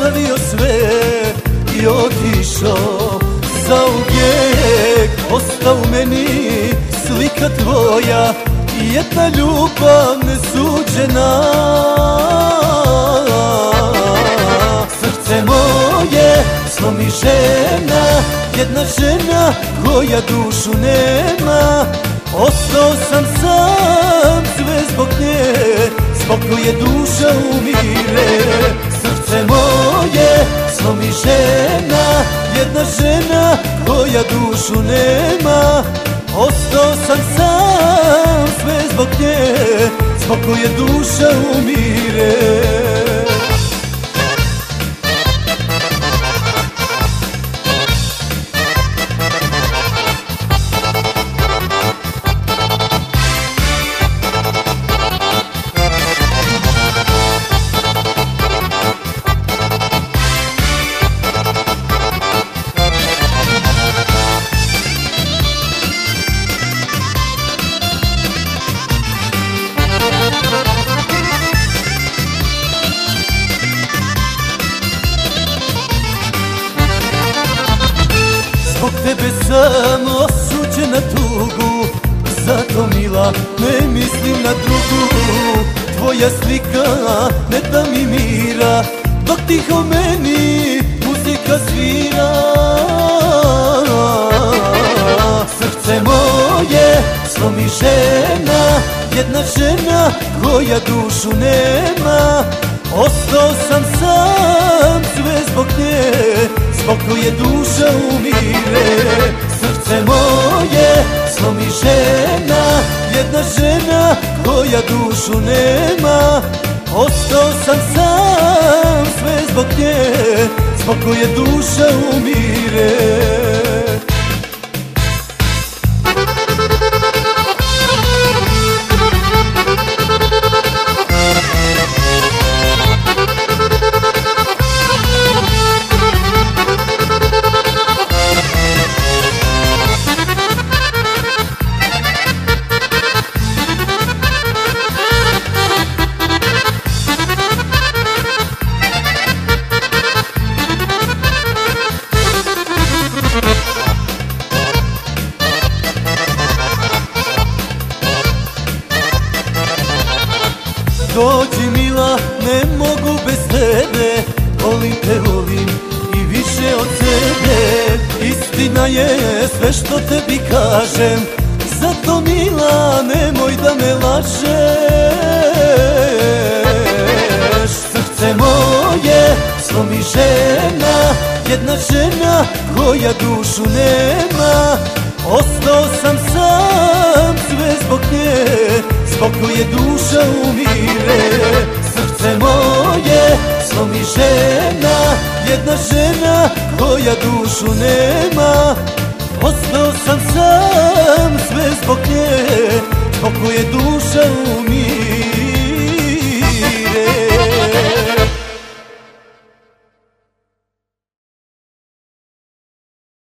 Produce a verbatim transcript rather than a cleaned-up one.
ostavio sve i otišao zauvijek. Ostao u meni slika tvoja i jedna ljubav nesuđena. Srce moje slomi žena, jedna žena koja dušu nema. Ostao sam sam sve zbog nje, zbog koje duša umire. Srce moje slomi žena, jedna žena koja dušu nema. Ostao sam sam sve zbog nje, zbog koje duša umire. Zbog tebe sam osuđen na tugu, zato mila ne mislim na drugu. Tvoja slika ne da mi mira, dok tiho meni muzika svira. Srce moje slomi žena, jedna žena koja dušu nema. Ostao sam sam sve zbog nje, zbog koje duša umire. Srce moje slomi žena, jedna žena koja dušu nema. Ostao sam sam sve zbog nje, zbog koje duša umire. Dođi mila, ne mogu bez tebe, volim te, volim i više od sebe. Istina je sve što tebi kažem, zato mila nemoj da me lažeš. Srce moje slomi žena, jedna žena koja dušu nema. Ostao sam sam sve zbog nje, zbog koje duša umire. Srce moje slomi žena, jedna žena koja dušu nema. Ostao sam sam sve zbog nje, zbog koje duša umire.